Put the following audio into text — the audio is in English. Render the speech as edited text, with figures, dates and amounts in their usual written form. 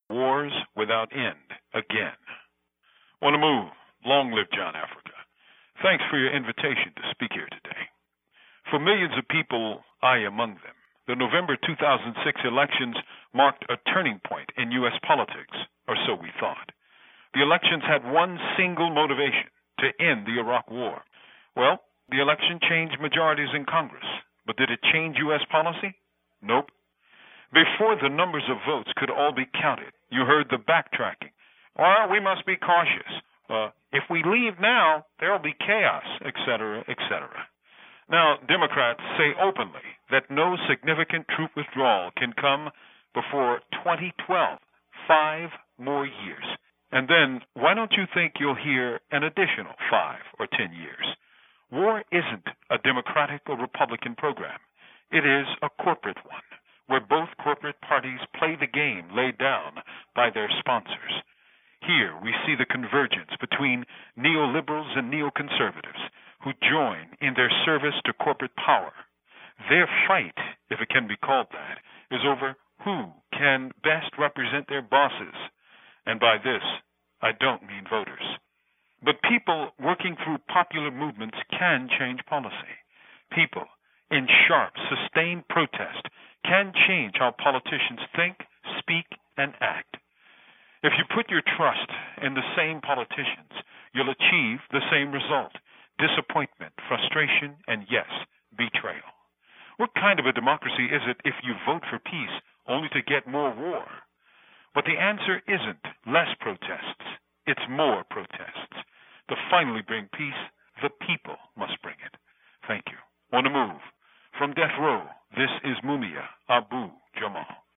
Wars without end again. On the move. Long live John Africa. Thanks for your invitation to speak here today. For millions of people, I among them, the November 2006 elections marked a turning point in U.S. politics, or so we thought. The elections had one single motivation: to end the Iraq War. Well, the election changed majorities in Congress, but did it change U.S. policy? Nope. Before the numbers of votes could all be counted, you heard the backtracking. Well, we must be cautious. If we leave now, there will be chaos, etc., etc. Now, Democrats say openly that no significant troop withdrawal can come before 2012, 5 more years. And then, why don't you think you'll hear an additional 5 or 10 years? War isn't a Democratic or Republican program. It is a corporate one, where both corporate parties play the game laid down by their sponsors. Here we see the convergence between neoliberals and neoconservatives who join in their service to corporate power. Their fight, if it can be called that, is over who can best represent their bosses. And by this, I don't mean voters. But people working through popular movements can change policy. People in sharp, sustained protest can change how politicians think, speak, and act. If you put your trust in the same politicians, you'll achieve the same result: disappointment, frustration, and yes, betrayal. What kind of a democracy is it if you vote for peace only to get more war? But the answer isn't less protests, it's more protests. To finally bring peace, the people must bring it. Thank you. On the move. From death row, this is Mumia Abu Jamal.